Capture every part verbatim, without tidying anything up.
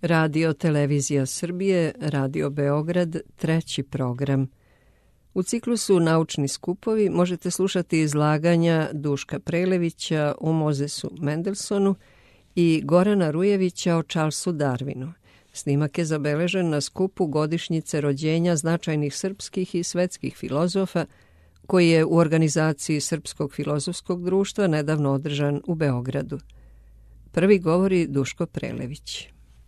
Radio Televizija Srbije, Radio Beograd, treći program. U ciklusu Naučni skupovi možete slušati izlaganja Duška Prelevića o Mozesu Mendelsonu i Gorana Rujevića o Charlesu Darwinu. Snimak je zabeležen na skupu godišnjice rođenja značajnih srpskih i svetskih filozofa, koji je u organizaciji Srpskog filozofskog društva nedavno održan u Beogradu. Prvi govori Duško Prelević.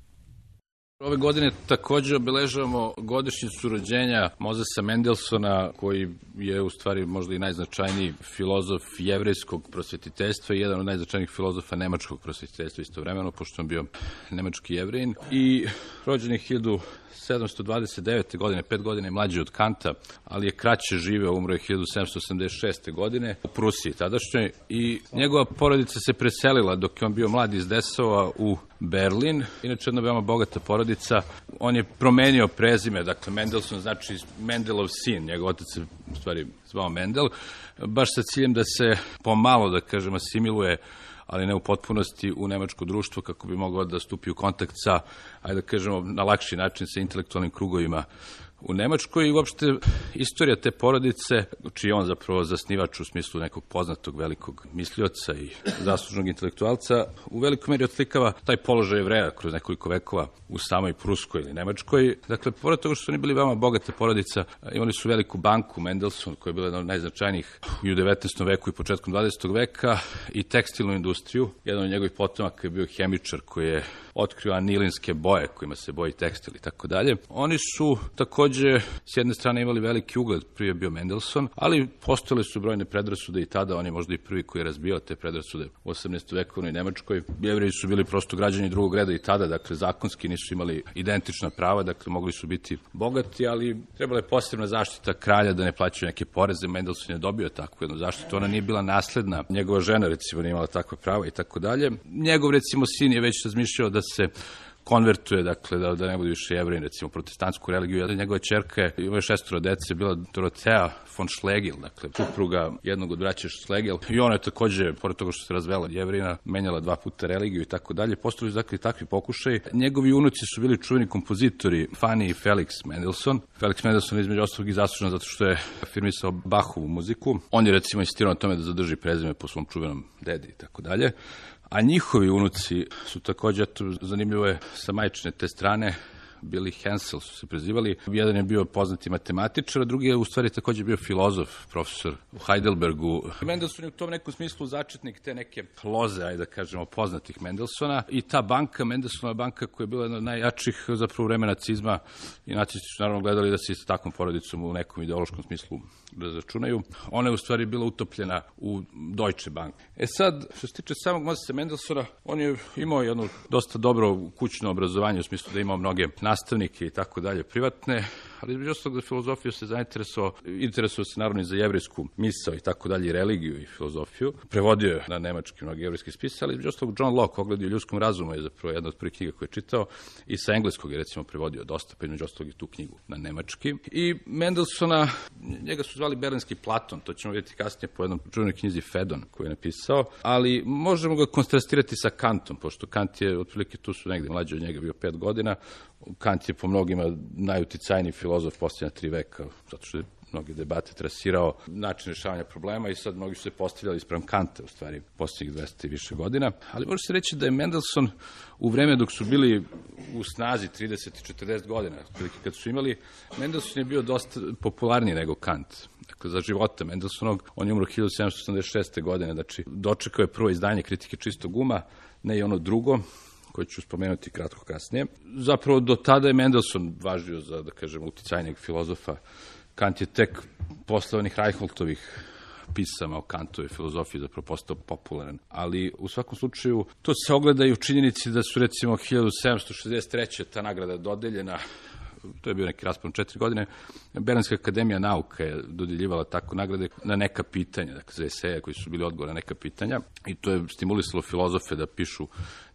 Ove godine također obeležavamo godišnjicu rođenja Mozesa Mendelsona, koji je u stvari možda i najznačajniji filozof jevrejskog prosvetiteljstva i jedan od najznačajnijih filozofa nemačkog prosvetiteljstva istovremeno, pošto on bio nemački Jevrejin. I rođen je hiljadu sedamsto dvadeset devete. godine, pet godina je mlađi od Kanta, ali je kraće živeo, umro je hiljadu sedamsto osamdeset šeste. godine u Prusiji tadašnjoj i njegova porodica se preselila dok je on bio mlad iz Desova u Berlin. Inače jedna veoma bogata porodica. On je promenio prezime, dakle Mendelson znači Mendelov sin, njegov otac se u stvari zvao Mendel, baš sa ciljem da se pomalo, da kažem, asimiluje, ali ne u potpunosti, u nemačko društvo kako bi mogao da stupi u kontakt sa, ajde da kažemo, na lakši način sa intelektualnim krugovima u Nemačkoj. I uopšte istorija te porodice, čiji je on zapravo zasnivač u smislu nekog poznatog velikog mislioca i zaslužnog intelektualca, u velikoj meri odslikava taj položaj Jevreja kroz nekoliko vekova u samoj Pruskoj ili Nemačkoj. Dakle, pored toga što su oni bili veoma bogata porodica, imali su veliku banku Mendelssohn, koja je bila jedna od najznačajnijih u devetnaestom veku i početkom dvadesetog veka, i tekstilnu industriju. Jedan od njegovih potomaka je bio hemičar koji je otkrio anilinske boje kojima se boji tekstil i tako dalje. Oni su takođe s jedne strane imali veliki ugled, prije bio Mendelssohn, ali postojale su brojne predrasude i tada. On je možda i prvi koji je razbijao te predrasude u osamnaestoj vekovnoj Nemačkoj. Jevreji su bili prosto građani drugog reda i tada, dakle zakonski nisu imali identična prava, dakle mogli su biti bogati, ali trebala je posebna zaštita kralja da ne plaćaju neke poreze. Mendelssohn je dobio takvu jednu zaštitu, ona nije bila nasledna. Njegova žena recimo nije imala takva prava i tako dalje. Njegov recimo sin je već razmišljao da se konvertuje, dakle, da, da ne bude više Jevrej, recimo, protestantsku religiju. Jedna njegova ćerka je, ima šestoro dece, bila Dorothea von Schlegel, dakle, supruga jednog od braće Schlegel. I ona je takođe, pored toga što se razvela Jevrejina, menjala dva puta religiju i tako dalje. Postavili su, dakle, takvi pokušaj. Njegovi unuci su bili čuveni kompozitori Fanny i Felix Mendelssohn. Felix Mendelssohn je između ostalog i zaslužan zato što je afirmisao Bachovu muziku. On je, recimo, insistirao na tome da zadrži prezime po svom čuvenom dedi i tako dalje. A njihovi unuci su također, eto, zanimljivo je, sa majčine te strane, Billy Hensel su se prezivali. Jedan je bio poznati matematičar, a drugi je u stvari također bio filozof, profesor u Heidelbergu. Mendelssohn je u tom nekom smislu začetnik te neke loze, ajde da kažemo, poznatih Mendelssona. I ta banka, Mendelssohnova banka, koja je bila jedna od najjačih zapravo vreme nacizma, i nacisti su naravno gledali da se s takvom porodicom u nekom ideološkom smislu razračunaju. Ona je u stvari bila utopljena u Deutsche Bank. E sad, što se tiče samog Mozesa Mendelssona, on je imao jedno dosta dobro kućno obrazovanje, u smislu da je imao mnoge nastavnike i tako dalje privatne, ali između ostalog za filozofiju se zainteresovao, interesovao se naravno i za jevrejsku misao i tako dalje, i religiju i filozofiju. Prevodio je na nemački mnogi jevrejski spise, ali između ostalog John Locke, Ogledi o ljudskom razumu, je zapravo jedna od prvih knjiga koje je čitao, i sa engleskog je recimo prevodio dosta, pa između ostalog i tu knjigu na nemački. I Mendelssona, njega su zvali berlinski Platon, to ćemo vidjeti kasnije po jednom čuvenoj knjizi Fedon koju je napisao, ali možemo ga kontrastirati sa Kantom, pošto Kant je otprilike tu su negde mlađi od njega, bio pet godina. Kant je po mnogima najuticajniji filozof posljednja tri veka, zato što je mnoge debate trasirao način rješavanja problema i sad mnogi su se postavljali isprem Kanta, u stvari, posljednjih dvesta i više godina. Ali može se reći da je Mendelssohn u vreme dok su bili u snazi trideset i četrdeset godina, kad su imali, Mendelssohn je bio dosta popularniji nego Kant. Dakle, za života Mendelssohnovog, on je umro hiljadu sedamsto osamdeset šeste. godine, znači dočekao je prvo izdanje Kritike čistog uma, ne i ono drugo, koje ću spomenuti kratko kasnije. Zapravo do tada je Mendelssohn važio za, da kažem, uticajnijeg filozofa. Kant je tek posle onih Reicholtovih pisama o Kantovoj filozofiji zapravo postao popularan. Ali u svakom slučaju to se ogleda i u činjenici da su recimo hiljadu sedamsto šezdeset treće. ta nagrada dodeljena, to je bio neki raspon četiri godine, Berlinska akademija nauka je dodeljivala tako nagrade na neka pitanja, dakle za eseje koji su bili odgovor na neka pitanja, i to je stimulisalo filozofe da pišu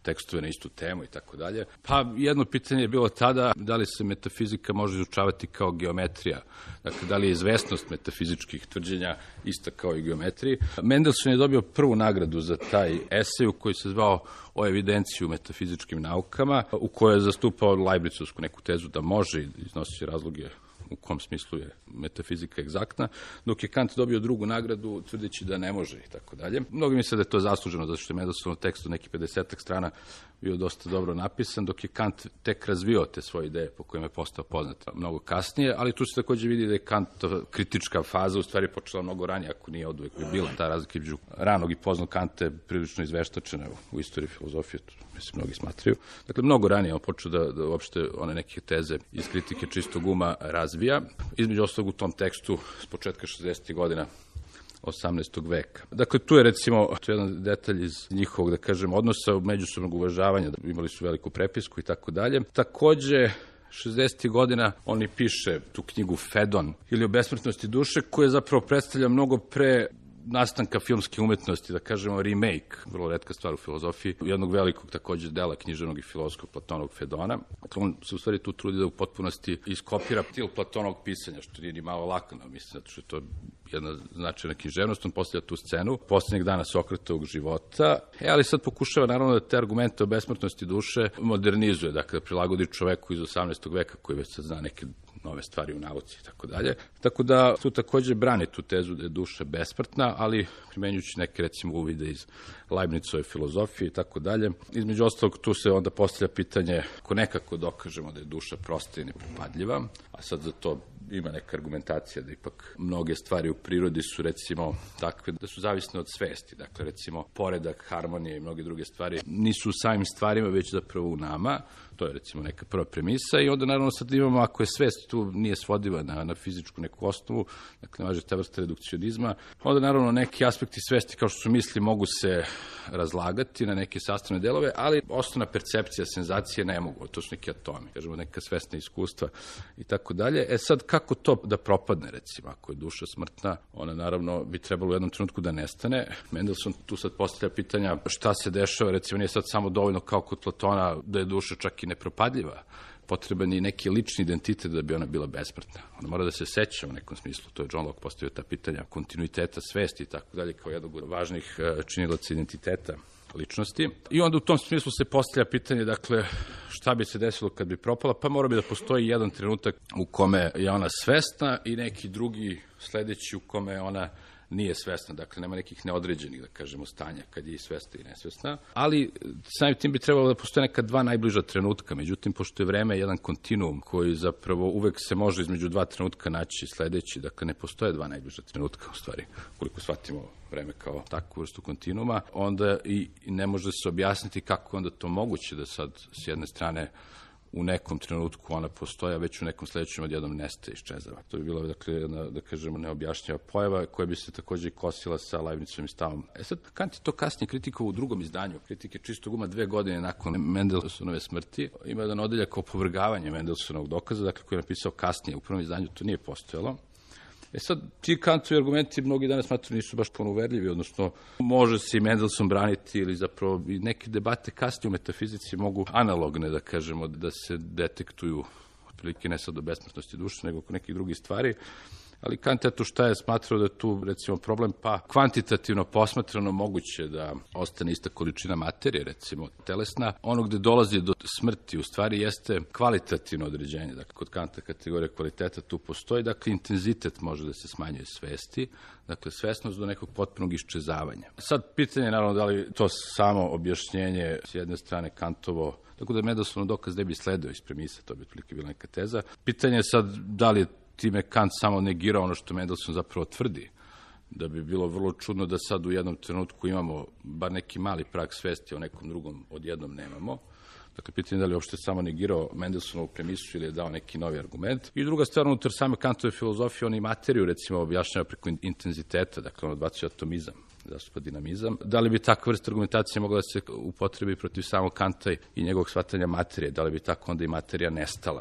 tekstove na istu temu i tako dalje. Pa jedno pitanje je bilo tada da li se metafizika može izučavati kao geometrija. Dakle, da li je izvesnost metafizičkih tvrđenja ista kao i geometriji. Mendelssohn je dobio prvu nagradu za taj esej u koji se zvao o evidenciji u metafizičkim naukama, u kojoj je zastupao Leibnizovsku neku tezu da može iznositi razloge u kom smislu je metafizika egzaktna, dok je Kant dobio drugu nagradu tvrdeći da ne može i tako dalje. Mnogi misle da je to zasluženo, zato što je Mendelssohnov tekst u nekih pedesetak strana bio dosta dobro napisan, dok je Kant tek razvio te svoje ideje po kojima je postao poznat mnogo kasnije, ali tu se takođe vidi da je Kantova kritička faza u stvari počela mnogo ranije, ako nije oduvek bi bila ta razlika između ranog i poznog Kanta je prilično izveštačena u istoriji filozofije, to mislim mnogi smatraju. Dakle, mnogo ranije on počeo da, da uopšte one neke teze iz kritike čistog uma razvija, između ostalog u tom tekstu s početka šezdesetih godina osamnaestog veka. Dakle, tu je recimo to je jedan detalj iz njihovog, da kažem, odnosa međusobnog uvažavanja, imali su veliku prepisku i tako dalje. Takođe, šezdesetih godina on i piše tu knjigu Fedon ili o besmrtnosti duše, koja zapravo predstavlja mnogo pre nastanka filmske umetnosti, da kažemo remake, vrlo retka stvar u filozofiji, jednog velikog takođe dela književnog i filozofskog Platonovog Fedona. Dakle, on se u stvari tu trudi da u potpunosti iskopira stil Platonovog pisanja, što nije ni malo lako, no, mislim, zato što je to jedna značajna književnost, on postavlja tu scenu poslednjeg dana Sokratovog života, e, ali sad pokušava naravno da te argumente o besmrtnosti duše modernizuje, dakle, da prilagodi čoveku iz osamnaestog veka koji već sad zna neke nove stvari u nauci i tako dalje. Tako da tu takođe brani tu tezu da je duša besmrtna, ali primenjujući neke recimo uvide iz Leibnizove filozofije i tako dalje. Između ostalog tu se onda postavlja pitanje ako nekako dokažemo da je duša prosta i nepropadljiva, a sad za to ima neka argumentacija da ipak mnoge stvari u prirodi su recimo takve da su zavisne od svesti. Dakle, recimo poredak, harmonija i mnoge druge stvari nisu u samim stvarima, već zapravo u nama. To je recimo neka prva premisa i onda naravno sad imamo, ako je svest tu nije svodiva na, na fizičku neku osnovu, dakle ne važe ta vrsta redukcionizma, onda naravno neki aspekti svesti kao što su misli mogu se razlagati na neke sastavne delove, ali osnovna percepcija, senzacije ne mogu, to su neki atomi, kažemo neka svesna iskustva i tako dalje. E sad kako to da propadne recimo, ako je duša smrtna, ona naravno bi trebalo u jednom trenutku da nestane. Mendelssohn tu sad postavlja pitanja šta se dešava, recimo nije sad samo dovoljno kao kod Platona da je duša čak i nepropadljiva, potreban je neki lični identitet da bi ona bila besmrtna. Ona mora da se seća u nekom smislu, to je John Locke postavio ta pitanja kontinuiteta svesti i tako dalje kao jednog od važnih činilaca identiteta ličnosti. I onda u tom smislu se postavlja pitanje, dakle, šta bi se desilo kad bi propala, pa mora bi da postoji jedan trenutak u kome je ona svesna i neki drugi sledeći u kome ona nije svesna, dakle nema nekih neodređenih, da kažemo, stanja kad je i svesna i nesvesna, ali samim tim bi trebalo da postoje neka dva najbliža trenutka, međutim, pošto je vreme jedan kontinuum koji zapravo uvek se može između dva trenutka naći sledeći, dakle ne postoje dva najbliža trenutka, u stvari, koliko shvatimo vreme kao takvu vrstu kontinuuma, onda i ne može se objasniti kako onda to moguće da sad s jedne strane u nekom trenutku ona postoja, već u nekom sledećem odjednom nestaje, iščezava. To bi bila, dakle, jedna, da kažemo, neobjašnjava pojava koja bi se takođe i kosila sa Leibnizovim stavom. E sad, Kant je to kasnije kritikovao u drugom izdanju, kritike čistog uma dve godine nakon Mendelssohnove smrti. Ima jedan odeljak o opovrgavanju Mendelssohnovog dokaza, dakle, koji je napisao kasnije, u prvom izdanju to nije postojalo. E sad, ti Kantovi argumenti mnogi danas smatruju nisu baš puno uverljivi, odnosno može se i Mendelssohn braniti ili zapravo i neke debate kasnije u metafizici mogu analogne, da kažemo, da se detektuju otprilike ne sad do besmrtnosti duše, nego oko nekih drugih stvari. Ali Kant eto šta je smatrao da je tu recimo problem, pa kvantitativno posmatrano moguće da ostane ista količina materije, recimo telesna. Ono gde dolazi do smrti u stvari jeste kvalitativno određenje. Dakle, kod Kanta kategorija kvaliteta tu postoji, dakle intenzitet može da se smanjuje svesti, dakle svesnost do nekog potpunog iščezavanja. Sad pitanje je naravno da li to samo objašnjenje s jedne strane Kantovo, tako da Mendelssohnov dokaz ne bi sledao iz premisa, to bi otprilike bila neka teza. Pitanje je sad da li je time Kant samo negira ono što Mendelssohn zapravo tvrdi, da bi bilo vrlo čudno da sad u jednom trenutku imamo bar neki mali prag svesti, a u nekom drugom odjednom nemamo. Dakle, pitanje je da li je uopšte samo negirao Mendelssohnovu premisu ili je dao neki novi argument. I druga stvar, unutar same Kantove filozofije, on i materiju, recimo, objašnjava preko intenziteta, dakle, on odbacuje atomizam, zastupa dinamizam. Da li bi takva vrsta argumentacije mogla da se upotrebi protiv samog Kanta i njegovog shvatanja materije? Da li bi tako onda i materija nestala?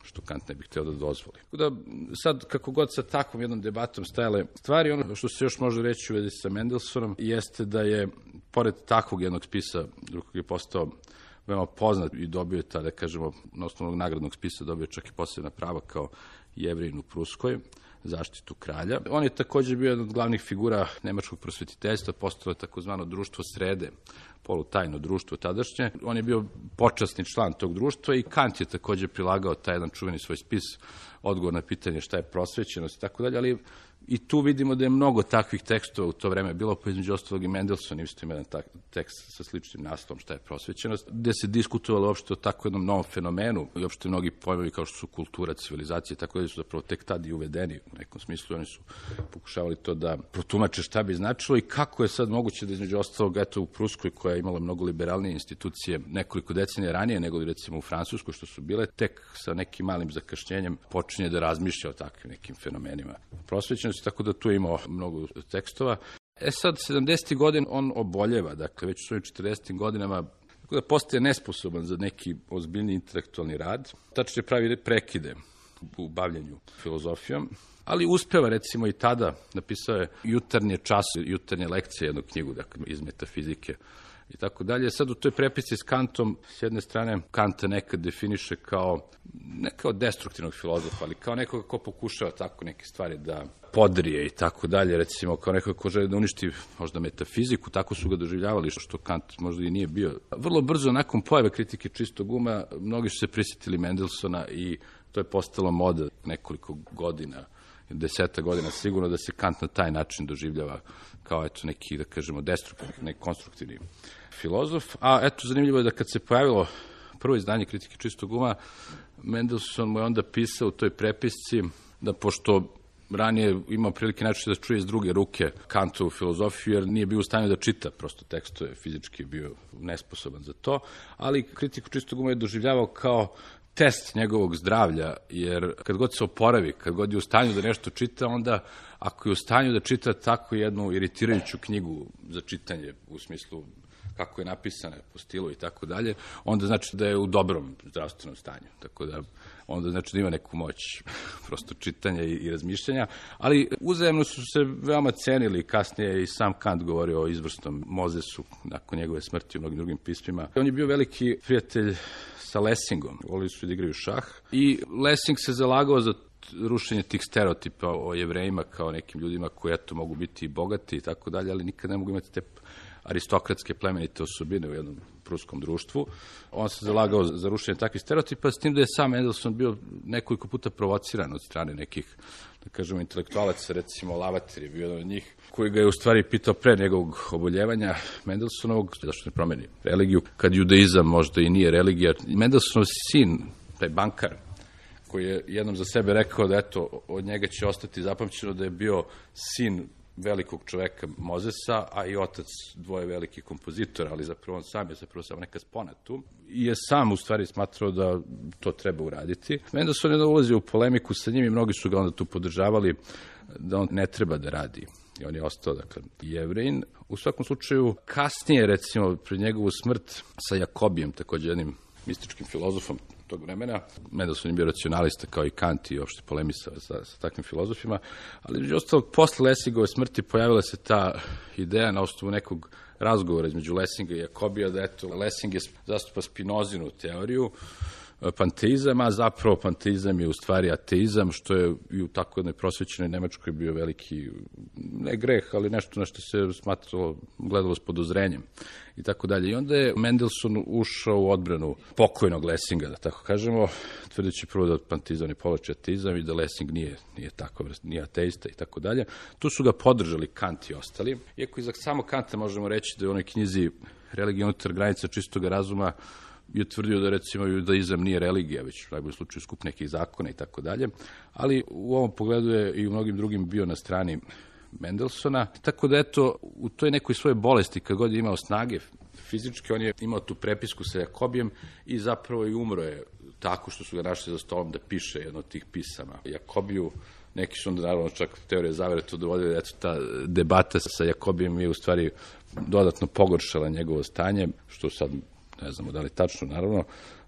što Kant ne bi htio da dozvoli. Tako da sad, kako god sa takvom jednom debatom stajale stvari, ono što se još može reći u vezi sa Mendelsonom jeste da je, pored takvog jednog spisa, drugog je postao veoma poznat i dobio je ta, da kažemo, na osnovnog nagradnog spisa dobio čak i posebna prava kao Jevrejin u Pruskoj, zaštitu kralja. On je također bio jedna od glavnih figura nemačkog prosvetiteljstva, postalo je takozvano društvo srede, polutajno društvo tadašnje. On je bio počasni član tog društva i Kant je također prilagao taj jedan čuveni svoj spis, odgovor na pitanje šta je prosvećenost i tako dalje, ali i tu vidimo da je mnogo takvih tekstova u to vreme bilo, pa između ostalog i Mendelson isto ima jedan tak, tekst sa sličnim naslovom šta je prosvećenost, gde se diskutovalo uopšte o tako jednom novom fenomenu i uopšte mnogi pojmovi kao što su kultura, civilizacija, tako da su zapravo tek tad i uvedeni u nekom smislu. Oni su pokušavali to da protumače šta bi značilo i kako je sad moguće da između ostalog, eto u Pruskoj, koja je imala mnogo liberalnije institucije nekoliko decenija ranije nego li recimo u Francuskoj, što su bile, tek sa nekim malim zakašnjenjem počinje da razmišlja o takvim nekim fenomenima prosvećenosti, tako da tu imao mnogo tekstova. E sad, sedamdesetih godina on oboljeva, dakle već u svojim četrdesetim godinama, tako da postaje nesposoban za neki ozbiljni intelektualni rad, tačno pravi prekide u bavljenju filozofijom, ali uspeva recimo i tada, napisao je jutarnje časove, jutarnje lekcije, jednu knjigu, dakle iz metafizike i tako dalje. Sad u toj prepisci s Kantom, s jedne strane, Kanta nekad definiše kao, ne kao destruktivnog filozofa, ali kao nekoga ko pokušava tako neke stvari da podrije i tako dalje, recimo kao nekoga ko želi da uništi možda metafiziku, tako su ga doživljavali, što Kant možda i nije bio. Vrlo brzo nakon pojave kritike čistog uma, mnogi su se prisjetili Mendelsona i to je postalo moda nekoliko godina, deseta godina sigurno, da se Kant na taj način doživljava kao eto neki, da kažemo, destruktivni, neki konstruktivni filozof. A eto, zanimljivo je da kad se pojavilo prvo izdanje kritike čistog uma, Mendelson mu je onda pisao u toj prepisci da pošto ranije imao prilike način da čuje iz druge ruke Kantovu filozofiju, jer nije bio u stanju da čita prosto tekstove, fizički je bio nesposoban za to, ali kritiku čistog uma je doživljavao kao test njegovog zdravlja, jer kad god se oporavi, kad god je u stanju da nešto čita, onda ako je u stanju da čita tako jednu iritirajuću knjigu za čitanje, u smislu kako je napisana po stilu i tako dalje, onda znači da je u dobrom zdravstvenom stanju. Tako da onda znači da ima neku moć prosto čitanja i, i razmišljanja, ali uzajemno su se veoma cenili. Kasnije i sam Kant govorio o izvrsnom Mozesu nakon njegove smrti u mnogim drugim pismima. On je bio veliki prijatelj sa Lessingom, volili su da igraju šah i Lessing se zalagao za rušenje tih stereotipa o Jevrejima kao nekim ljudima koji eto mogu biti bogati i tako dalje, ali nikad ne mogu imati te aristokratske plemenite osobine u jednom pruskom društvu. On se zalagao za rušenje takvih stereotipa, s tim da je sam Mendelson bio nekoliko puta provociran od strane nekih, da kažemo, intelektualaca, recimo Lavater je bio jedan od njih, koji ga je u stvari pitao pre njegovog oboljevanja Mendelsonovog, zašto ne promeni religiju, kad judaizam možda i nije religija. Mendelsonov sin, taj bankar, koji je jednom za sebe rekao da eto, od njega će ostati zapamćeno da je bio sin velikog čoveka Mozesa, a i otac dvoje velikih kompozitora, ali zapravo on sam je zapravo samo neka spona tu. I je sam u stvari smatrao da to treba uraditi. Mendelson je da ulazio u polemiku sa njim i mnogi su ga onda tu podržavali da on ne treba da radi. I on je ostao, dakle, Jevrejin. U svakom slučaju, kasnije, recimo, pred njegovu smrt sa Jakobijem, također jednim mističkim filozofom tog vremena. Mendelson je bio racionalista kao i Kant i uopšte polemisao sa, sa takvim filozofima, ali među ostalog, posle Lessingove smrti pojavila se ta ideja na osnovu nekog razgovora između Lessinga i Jakobija da eto, Lessing je zastupa Spinozinu teoriju, panteizam, a zapravo panteizam je u stvari ateizam, što je i u tako jednoj prosvećenoj Nemačkoj bio veliki, ne greh, ali nešto na što se smatralo, gledalo s podozrenjem i tako dalje. I onda je Mendelson ušao u odbranu pokojnog Lessinga, da tako kažemo, tvrdeći prvo da panteizam ne povlači ateizam i da Lessing nije, nije tako, nije ateista i tako dalje. Tu su ga podržali Kant i ostali. Iako iza samo Kanta možemo reći da je u onoj knjizi Religija unutar granica čistoga razuma i utvrdio da recimo judaizam nije religija, već u najboljem slučaju skup nekih zakona i tako dalje, ali u ovom pogledu je i u mnogim drugim bio na strani Mendelsona, tako da eto, u toj nekoj svoje bolesti, kad god je imao snage fizičke, on je imao tu prepisku sa Jakobijem i zapravo i umro je tako što su ga našli za stolom da piše jedno od tih pisama Jakobiju. Neki su onda naravno čak teorije zavere to dovodili da eto ta debata sa Jakobijem je u stvari dodatno pogoršala njegovo stanje, što sad ne znamo da li tačno, naravno,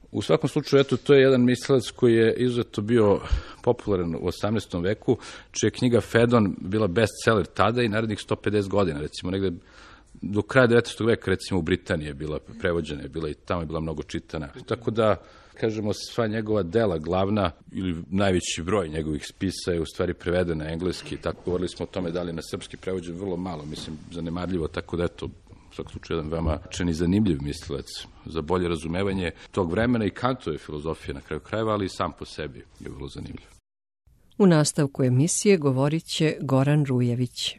U svakom slučaju, eto, to je jedan mislilac koji je izuzetno bio popularan u osamnaestom veku, čija je knjiga Fedon bila bestseller tada i narednih sto pedeset godina, recimo negde do kraja devetnaestog veka, recimo u Britaniji je bila prevođena, je bila i tamo je bila mnogo čitana. Tako da, kažemo, sva njegova dela glavna ili najveći broj njegovih spisa je u stvari preveden na engleski. Tako govorili smo o tome da li na srpski prevođen vrlo malo, mislim, zanemarljivo, tako da eto, u svakom slučaju jedan veoma čen i zanimljiv mislilac za bolje razumevanje tog vremena i Kantove filozofije na kraju krajeva, ali i sam po sebi je vrlo zanimljiv. U nastavku emisije govorit će Goran Rujević.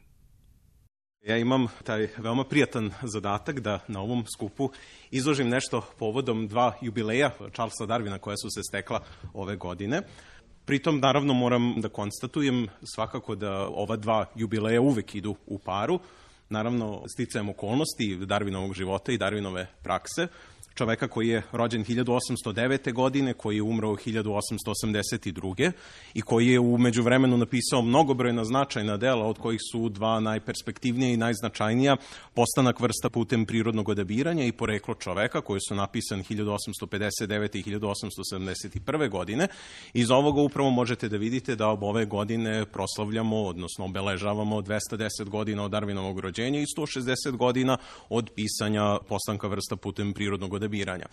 Ja imam taj veoma prijatan zadatak da na ovom skupu izložim nešto povodom dva jubileja Charlesa Darwina koja su se stekla ove godine. Pritom, naravno, moram da konstatujem svakako da ova dva jubileja uvek idu u paru. Naravno, sticajem okolnosti Darwinovog života i Darwinove prakse, čoveka koji je rođen hiljadu osamsto devete. godine, koji je umro hiljadu osamsto osamdeset druge. i koji je u međuvremenu napisao mnogobrojna značajna dela, od kojih su dva najperspektivnija i najznačajnija Postanak vrsta putem prirodnog odabiranja i Poreklo čoveka, koji su napisani hiljadu osamsto pedeset devete. i hiljadu osamsto sedamdeset prve. godine. Iz ovoga upravo možete da vidite da ove godine proslavljamo, odnosno obeležavamo dvesta deset godina od Darwinovog rođenja i sto šezdeset godina od pisanja Postanka vrsta putem prirodnog odabiranja.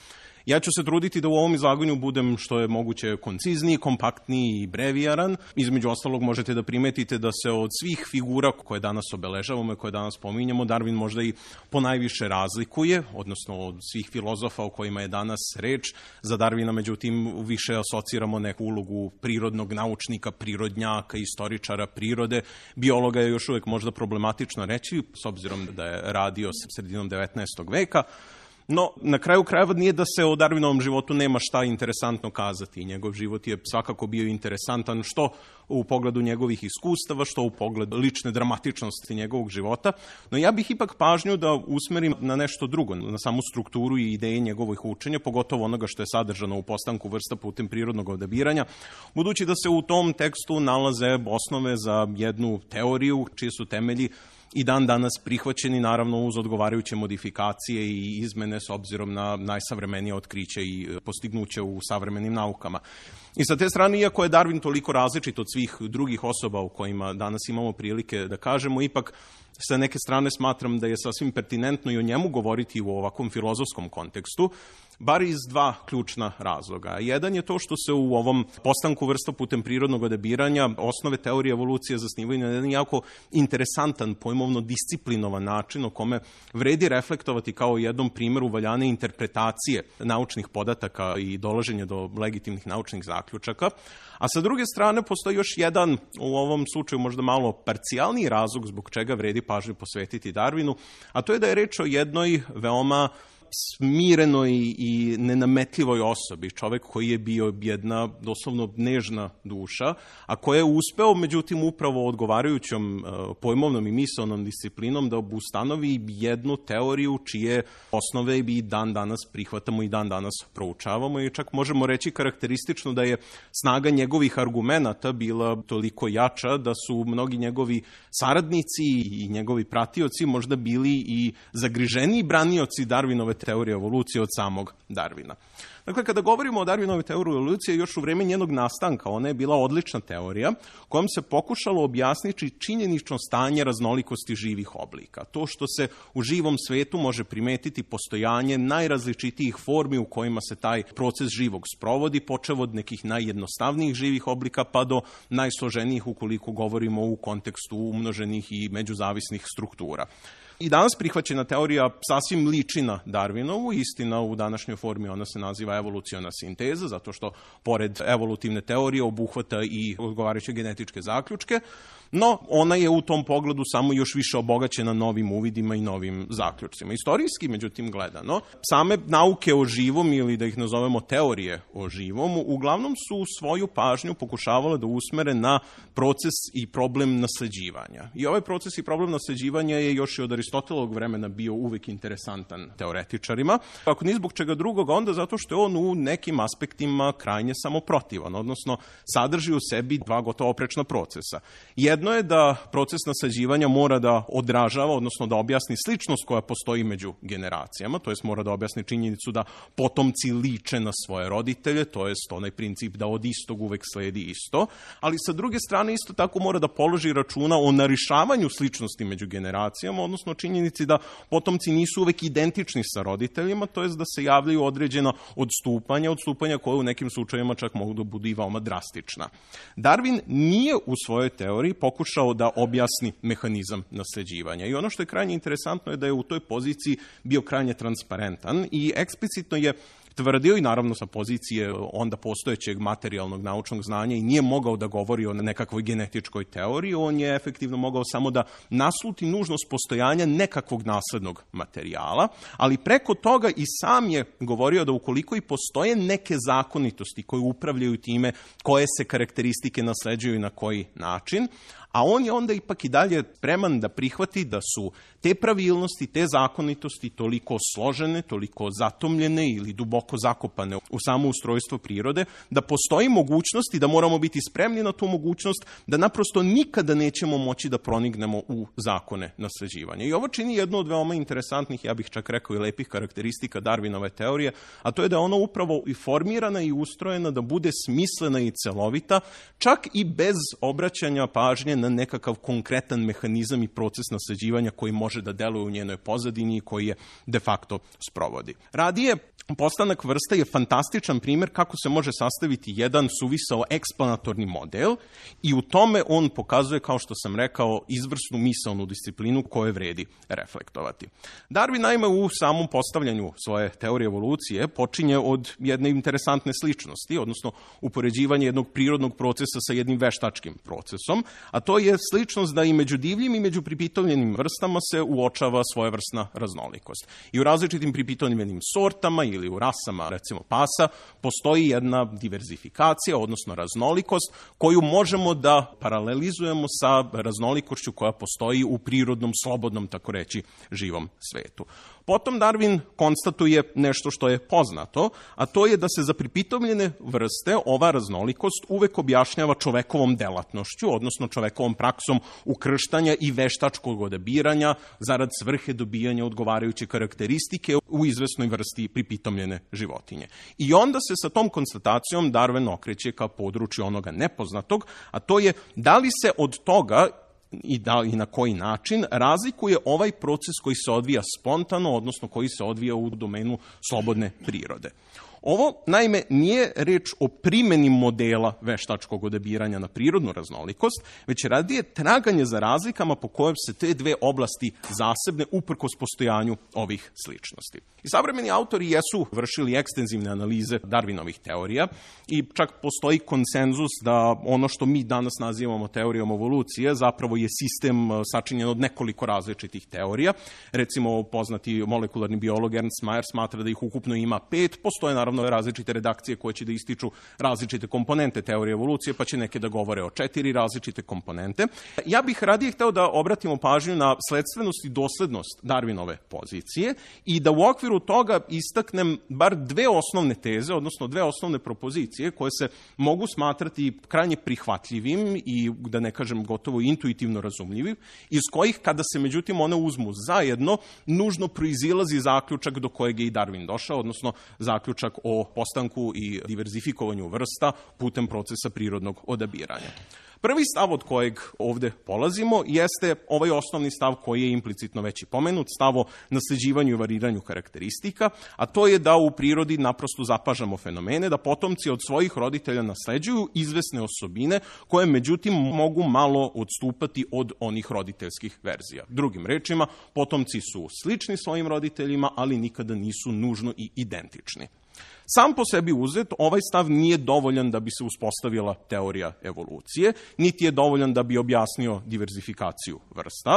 Ja ću se truditi da u ovom izlaganju budem što je moguće koncizniji, kompaktniji i brevijaran. Između ostalog možete da primetite da se od svih figura koje danas obeležavamo i koje danas pominjamo, Darwin možda i ponajviše razlikuje, odnosno od svih filozofa o kojima je danas reč. Za Darwina, međutim, više asociramo neku ulogu prirodnog naučnika, prirodnjaka, istoričara prirode. Biologa je još uvek možda problematično reći, s obzirom da je radio sredinom devetnaestog veka. No, na kraju krajeva nije da se o Darwinovom životu nema šta interesantno kazati. Njegov život je svakako bio interesantan što u pogledu njegovih iskustava, što u pogledu lične dramatičnosti njegovog života. No ja bih ipak pažnju da usmerim na nešto drugo, na samu strukturu i ideje njegovih učenja, pogotovo onoga što je sadržano u Postanku vrsta putem prirodnog odabiranja, budući da se u tom tekstu nalaze osnove za jednu teoriju čije su temelji i dan danas prihvaćeni, naravno uz odgovarajuće modifikacije i izmene s obzirom na najsavremenije otkriće i postignuće u savremenim naukama. I sa te strane, iako je Darwin toliko različit od svih drugih osoba o kojima danas imamo prilike da kažemo, ipak sa neke strane smatram da je sasvim pertinentno i o njemu govoriti u ovakvom filozofskom kontekstu, bar iz dva ključna razloga. Jedan je to što se u ovom Postanku vrsta putem prirodnog odabiranja osnove teorije evolucije zasnivaju na jedan jako interesantan, pojmovno disciplinovan način o kome vredi reflektovati kao jednom primjeru valjane interpretacije naučnih podataka i dolaženja do legitimnih naučnih zaključaka. A sa druge strane, postoji još jedan, u ovom slučaju možda malo parcijalniji razlog zbog čega vredi pažnju posvetiti Darwinu, a to je da je reč o jednoj veoma smirenoj i nenametljivoj osobi, čovek koji je bio jedna doslovno nežna duša, a koja je uspeo, međutim, upravo odgovarajućom pojmovnom i misaonom disciplinom da ustanovi jednu teoriju čije osnove i dan danas prihvatamo i dan danas proučavamo i čak možemo reći karakteristično da je snaga njegovih argumenata bila toliko jača da su mnogi njegovi saradnici i njegovi pratioci možda bili i zagriženiji branioci Darwinove teorije evolucije od samog Darwina. Dakle, kada govorimo o Darwinovoj teoriji evolucije, još u vreme njenog nastanka, ona je bila odlična teorija kojom se pokušalo objasniti činjenično stanje raznolikosti živih oblika. To što se u živom svetu može primetiti postojanje najrazličitijih formi u kojima se taj proces živog sprovodi, počev od nekih najjednostavnijih živih oblika pa do najsloženijih ukoliko govorimo u kontekstu umnoženih i međuzavisnih struktura. I danas prihvaćena teorija sasvim liči na Darwinovu, istina u današnjoj formi ona se naziva evoluciona sinteza, zato što pored evolutivne teorije obuhvata i odgovarajuće genetičke zaključke, no ona je u tom pogledu samo još više obogaćena novim uvidima i novim zaključcima. Istorijski, međutim, gledano, same nauke o živom, ili da ih nazovemo teorije o živom, uglavnom su svoju pažnju pokušavale da usmere na proces i problem nasleđivanja. I ovaj proces i problem nasleđivanja je još i od Aristotelovog vremena bio uvek interesantan teoretičarima. Ako ni zbog čega drugog, onda zato što je on u nekim aspektima krajnje samoprotivan, odnosno sadrži u sebi dva gotovo oprečna procesa. Jedno je da proces nasađivanja mora da odražava, odnosno da objasni sličnost koja postoji među generacijama, to jest mora da objasni činjenicu da potomci liče na svoje roditelje, to jest onaj princip da od istog uvek sledi isto, ali sa druge strane isto tako mora da položi računa o narišavanju sličnosti među generacijama, odnosno činjenici da potomci nisu uvek identični sa roditeljima, to jest da se javljaju određena odstupanja, odstupanja koje u nekim slučajevima čak mogu da budu i veoma drastična. Darwin nije u svojoj teoriji pokušao da objasni mehanizam nasleđivanja i ono što je krajnje interesantno je da je u toj poziciji bio krajnje transparentan i eksplicitno je tvrdio i naravno sa pozicije onda postojećeg materijalnog naučnog znanja i nije mogao da govori o nekakvoj genetičkoj teoriji, on je efektivno mogao samo da nasluti nužnost postojanja nekakvog naslednog materijala, ali preko toga i sam je govorio da ukoliko i postoje neke zakonitosti koje upravljaju time koje se karakteristike nasleđuju i na koji način, a on je onda ipak i dalje spreman da prihvati da su te pravilnosti, te zakonitosti toliko složene, toliko zatomljene ili duboko zakopane u samo ustrojstvo prirode, da postoji mogućnost i da moramo biti spremni na tu mogućnost, da naprosto nikada nećemo moći da pronignemo u zakone nasleđivanja. I ovo čini jednu od veoma interesantnih, ja bih čak rekao i lepih karakteristika Darwinove teorije, a to je da je ona upravo i formirana i ustrojena da bude smislena i celovita, čak i bez obraćanja pažnje na nekakav konkretan mehanizam i proces nasleđivanja koji može da deluje u njenoj pozadini i koji je de facto sprovodi. Radije, postanak vrsta je fantastičan primer kako se može sastaviti jedan suvisao eksplanatorni model i u tome on pokazuje, kao što sam rekao, izvrsnu misaonu disciplinu koje vredi reflektovati. Darwin, naime, u samom postavljanju svoje teorije evolucije počinje od jedne interesantne sličnosti, odnosno upoređivanje jednog prirodnog procesa sa jednim veštačkim procesom, a to je sličnost da i među divljim i među pripitomljenim vrstama se uočava svojevrsna raznolikost. I u različitim pripitomljenim sortama ili u rasama, recimo pasa, postoji jedna diverzifikacija, odnosno raznolikost, koju možemo da paralelizujemo sa raznolikošću koja postoji u prirodnom, slobodnom, tako reći, živom svetu. Potom Darwin konstatuje nešto što je poznato, a to je da se za pripitomljene vrste ova raznolikost uvek objašnjava čovekovom delatnošću, odnosno čovekovom praksom ukrštanja i veštačkog odabiranja zarad svrhe dobijanja odgovarajuće karakteristike u izvesnoj vrsti pripitomljene životinje. I onda se sa tom konstatacijom Darwin okreće ka području onoga nepoznatog, a to je da li se od toga i da i na koji način razlikuje ovaj proces koji se odvija spontano, odnosno koji se odvija u domenu slobodne prirode. Ovo, naime, nije reč o primjeni modela veštačkog odabiranja na prirodnu raznolikost, već radije traganje za razlikama po kojem se te dve oblasti zasebne uprkos postojanju ovih sličnosti. I savremeni autori jesu vršili ekstenzivne analize Darwinovih teorija i čak postoji konsenzus da ono što mi danas nazivamo teorijom evolucije zapravo je sistem sačinjen od nekoliko različitih teorija. Recimo, poznati molekularni biolog Ernst Mayr smatra da ih ukupno ima pet, postoje naravno različite redakcije koje će da ističu različite komponente teorije evolucije, pa će neke da govore o četiri različite komponente. Ja bih radije hteo da obratimo pažnju na sledstvenost i doslednost Darwinove pozicije i da u okviru toga istaknem bar dve osnovne teze, odnosno dve osnovne propozicije koje se mogu smatrati krajnje prihvatljivim i, da ne kažem, gotovo intuitivno razumljivim, iz kojih, kada se međutim one uzmu zajedno, nužno proizilazi zaključak do kojeg je i Darwin došao, odnosno zaključak o postanku i diverzifikovanju vrsta putem procesa prirodnog odabiranja. Prvi stav od kojeg ovde polazimo jeste ovaj osnovni stav koji je implicitno već i pomenut, stav o nasleđivanju i variranju karakteristika, a to je da u prirodi naprosto zapažamo fenomene, da potomci od svojih roditelja nasleđuju izvesne osobine koje međutim mogu malo odstupati od onih roditeljskih verzija. Drugim rečima, potomci su slični svojim roditeljima, ali nikada nisu nužno i identični. Sam po sebi uzet, ovaj stav nije dovoljan da bi se uspostavila teorija evolucije, niti je dovoljan da bi objasnio diverzifikaciju vrsta.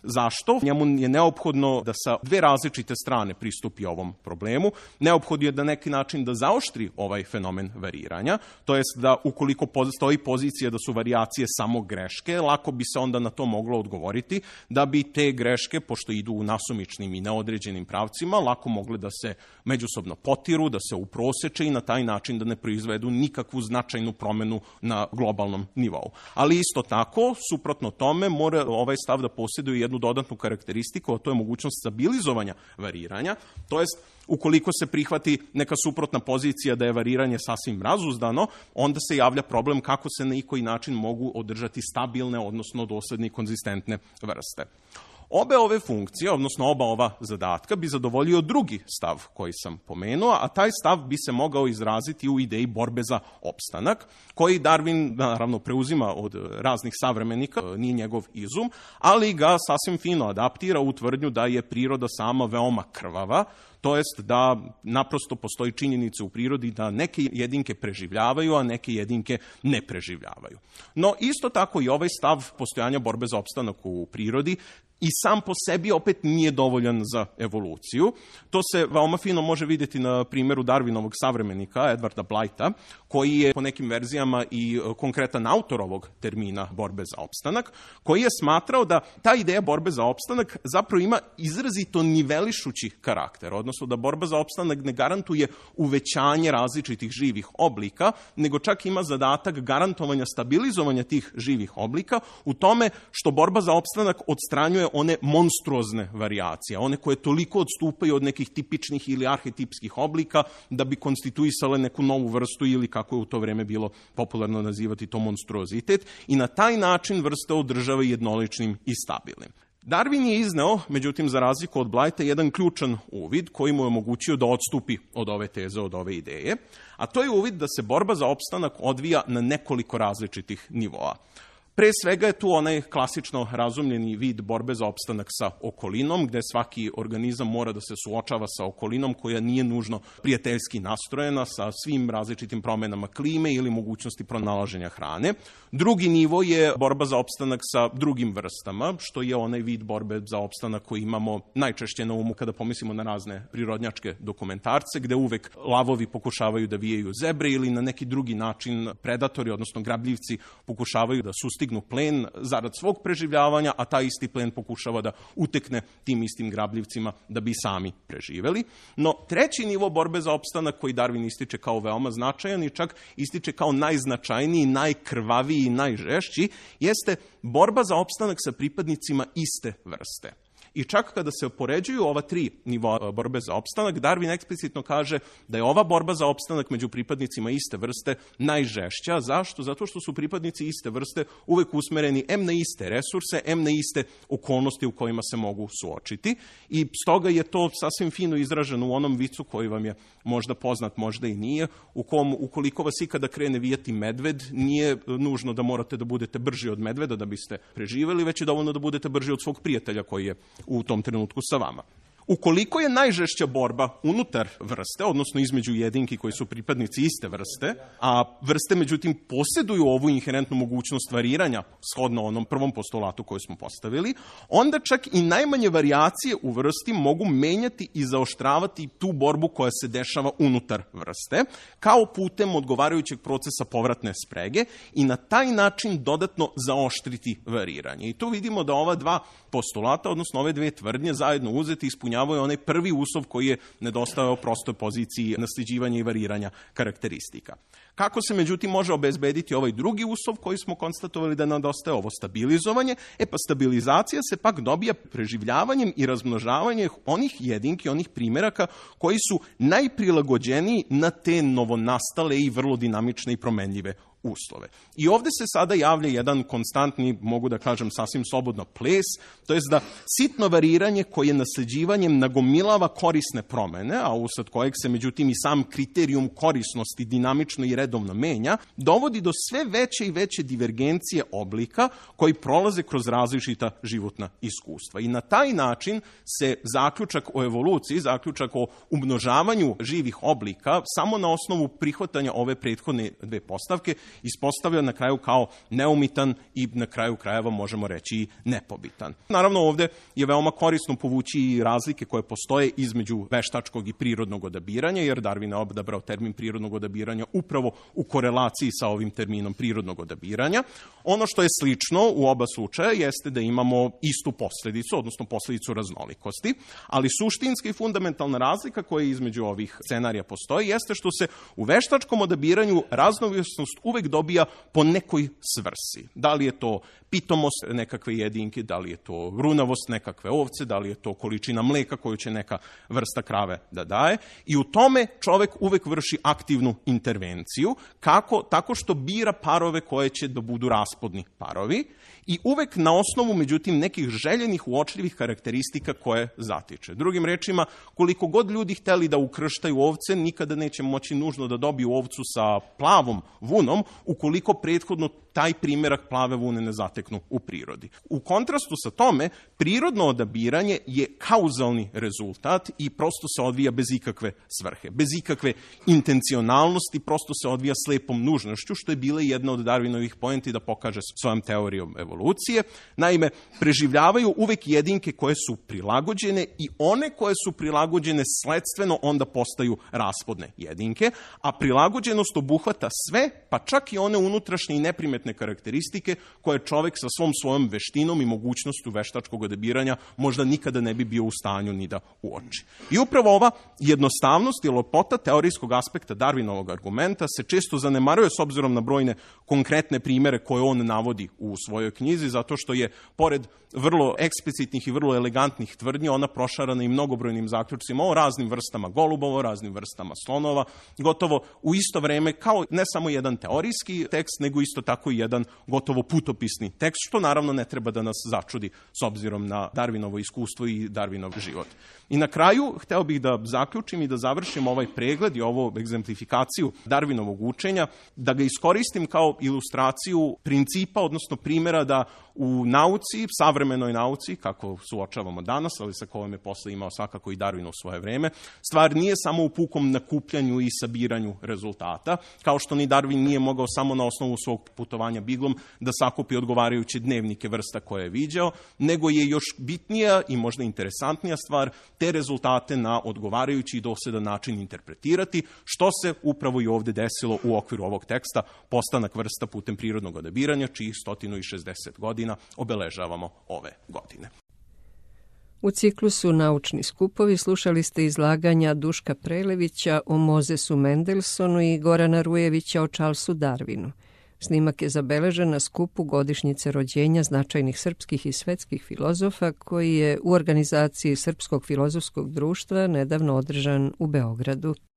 Zašto? Njemu je neophodno da sa dve različite strane pristupi ovom problemu. Neophodno je da neki način da zaoštri ovaj fenomen variranja, to jest da ukoliko postoji pozicija da su varijacije samo greške, lako bi se onda na to moglo odgovoriti da bi te greške, pošto idu u nasumičnim i neodređenim pravcima, lako mogle da se međusobno potiru, da se uproseče i na taj način da ne proizvedu nikakvu značajnu promenu na globalnom nivou. Ali isto tako, suprotno tome, mora ovaj stav da posjeduje jednu dodatnu karakteristiku, a to je mogućnost stabilizovanja variranja, to jest ukoliko se prihvati neka suprotna pozicija da je variranje sasvim razuzdano, onda se javlja problem kako se na koji način mogu održati stabilne, odnosno dosledne i konzistentne vrste. Obe ove funkcije, odnosno oba ova zadatka, bi zadovoljio drugi stav koji sam pomenuo, a taj stav bi se mogao izraziti u ideji borbe za opstanak, koji Darwin naravno preuzima od raznih savremenika, nije njegov izum, ali ga sasvim fino adaptira u tvrdnju da je priroda sama veoma krvava, to jest da naprosto postoji činjenica u prirodi da neke jedinke preživljavaju, a neke jedinke ne preživljavaju. No, isto tako i ovaj stav postojanja borbe za opstanak u prirodi i sam po sebi opet nije dovoljan za evoluciju. To se veoma fino može vidjeti na primjeru Darwinovog savremenika, Edwarda Blighta, koji je po nekim verzijama i konkretan autor ovog termina borbe za opstanak, koji je smatrao da ta ideja borbe za opstanak zapravo ima izrazito nivelišući karakter, odnosno da borba za opstanak ne garantuje uvećanje različitih živih oblika, nego čak ima zadatak garantovanja stabilizovanja tih živih oblika u tome što borba za opstanak odstranjuje one monstruozne varijacije, one koje toliko odstupaju od nekih tipičnih ili arhetipskih oblika da bi konstituisale neku novu vrstu ili kako je u to vreme bilo popularno nazivati to monstruozitet i na taj način vrste održava jednoličnim i stabilnim. Darwin je izneo, međutim, za razliku od Blighta, jedan ključan uvid koji mu je omogućio da odstupi od ove teze, od ove ideje, a to je uvid da se borba za opstanak odvija na nekoliko različitih nivoa. Pre svega je tu onaj klasično razumljeni vid borbe za opstanak sa okolinom, gde svaki organizam mora da se suočava sa okolinom koja nije nužno prijateljski nastrojena sa svim različitim promenama klime ili mogućnosti pronalaženja hrane. Drugi nivo je borba za opstanak sa drugim vrstama, što je onaj vid borbe za opstanak koji imamo najčešće na umu kada pomislimo na razne prirodnjačke dokumentarce, gde uvek lavovi pokušavaju da vijaju zebre ili na neki drugi način predatori, odnosno grabljivci, pokušavaju da sustignu plen zarad svog preživljavanja, a taj isti plen pokušava da utekne tim istim grabljivcima da bi sami preživeli. No, treći nivo borbe za opstanak koji Darwin ističe kao veoma značajan i čak ističe kao najznačajniji, najkrvaviji i najžešći, jeste borba za opstanak sa pripadnicima iste vrste. I čak kada se poređuju ova tri nivoa borbe za opstanak, Darwin eksplicitno kaže da je ova borba za opstanak među pripadnicima iste vrste najžešća. Zašto? Zato što su pripadnici iste vrste uvek usmereni em na iste resurse, em na iste okolnosti u kojima se mogu suočiti. I stoga je to sasvim fino izraženo u onom vicu koji vam je možda poznat, možda i nije, u kom ukoliko vas ikada krene vijati medved, nije nužno da morate da budete brži od medveda da biste preživeli, već je dovoljno da budete brži od svog prijatelja koji je u tom trenutku sa vama. Ukoliko je najžešća borba unutar vrste, odnosno između jedinki koji su pripadnici iste vrste, a vrste međutim posjeduju ovu inherentnu mogućnost variranja shodno onom prvom postulatu koji smo postavili, onda čak i najmanje varijacije u vrsti mogu menjati i zaoštravati tu borbu koja se dešava unutar vrste, kao putem odgovarajućeg procesa povratne sprege i na taj način dodatno zaoštriti variranje. I tu vidimo da ova dva postulata, odnosno ove dve tvrdnje zajedno uzeti ispunjavaju onaj prvi uslov koji je nedostajao prostoj poziciji nasljeđivanja i variranja karakteristika. Kako se međutim može obezbediti ovaj drugi uslov koji smo konstatovali da nedostaje ovo stabilizovanje? E pa stabilizacija se pak dobija preživljavanjem i razmnožavanjem onih jedinki, onih primjeraka koji su najprilagođeniji na te novonastale i vrlo dinamične i promenljive uslove. I ovde se sada javlja jedan konstantni, mogu da kažem sasvim slobodno, ples, to jest da sitno variranje koje nasljeđivanjem nagomilava korisne promene, a usled kojeg se međutim i sam kriterijum korisnosti dinamično i redovno menja, dovodi do sve veće i veće divergencije oblika koji prolaze kroz različita životna iskustva. I na taj način se zaključak o evoluciji, zaključak o umnožavanju živih oblika, samo na osnovu prihvatanja ove prethodne dve postavke, ispostavlja na kraju kao neumitan i na kraju krajeva možemo reći i nepobitan. Naravno, ovde je veoma korisno povući i razlike koje postoje između veštačkog i prirodnog odabiranja, jer Darwin je odabrao termin prirodnog odabiranja upravo u korelaciji sa ovim terminom prirodnog odabiranja. Ono što je slično u oba slučaja jeste da imamo istu posledicu, odnosno posledicu raznolikosti, ali suštinska i fundamentalna razlika koja između ovih scenarija postoji jeste što se u veštačkom odabiranju raznovrsnost uvek dobija po nekoj svrsi. Da li je to pitomost nekakve jedinke, da li je to vrunavost nekakve ovce, da li je to količina mleka koju će neka vrsta krave da daje. I u tome čovek uvek vrši aktivnu intervenciju, kako? Tako što bira parove koje će da budu rasplodni parovi i uvek na osnovu, međutim, nekih željenih uočljivih karakteristika koje zatiče. Drugim rečima, koliko god ljudi hteli da ukrštaju ovce, nikada neće moći nužno da dobiju ovcu sa plavom vunom, ukoliko prethodno taj primerak plave vune ne zateknu u prirodi. U kontrastu sa tome, prirodno odabiranje je kauzalni rezultat i prosto se odvija bez ikakve svrhe, bez ikakve intencionalnosti, prosto se odvija slepom nužnošću, što je bila jedna od Darwinovih poenti da pokaže svojom teorijom evolucije. Naime, preživljavaju uvek jedinke koje su prilagođene i one koje su prilagođene sledstveno onda postaju rasplodne jedinke, a prilagođenost obuhvata sve, pa čak i one unutrašnje i neprimetne karakteristike koje čovek sa svom svojom veštinom i mogućnostu veštačkog odabiranja možda nikada ne bi bio u stanju ni da uoči. I upravo ova jednostavnost i lepota teorijskog aspekta Darwinovog argumenta se često zanemaruje s obzirom na brojne konkretne primere koje on navodi u svojoj knjizi, zato što je, pored vrlo eksplicitnih i vrlo elegantnih tvrdnji, ona prošarana i mnogobrojnim zaključcima o raznim vrstama golubova, o raznim vrstama slonova, gotovo u isto vreme kao ne samo jedan teorijski tekst, nego isto tako i jedan gotovo putopisni tekst, što naravno ne treba da nas začudi s obzirom na Darwinovo iskustvo i Darwinov život. I na kraju, hteo bih da zaključim i da završim ovaj pregled i ovu egzemplifikaciju Darwinovog učenja, da ga iskoristim kao ilustraciju principa, odnosno primjera da u nauci, savremenoj nauci, kako suočavamo danas, ali sa kojom je posle imao svakako i Darwin u svoje vreme, stvar nije samo u pukom nakupljanju i sabiranju rezultata, kao što ni Darwin nije mogao samo na osnovu svog putovanja biglom da sakupi odgovarajuće dnevnike vrsta koje je viđao, nego je još bitnija i možda interesantnija stvar te rezultate na odgovarajući i dosadan način interpretirati, što se upravo i ovde desilo u okviru ovog teksta, postanak vrsta putem prirodnog odabiranja, čijih sto šezdeset godina obeležavamo ove godine. U ciklusu Naučni skupovi slušali ste izlaganja Duška Prelevića o Mozesu Mendelsonu i Gorana Rujevića o Charlesu Darwinu. Snimak je zabeležen na skupu godišnjice rođenja značajnih srpskih i svetskih filozofa koji je u organizaciji Srpskog filozofskog društva nedavno održan u Beogradu.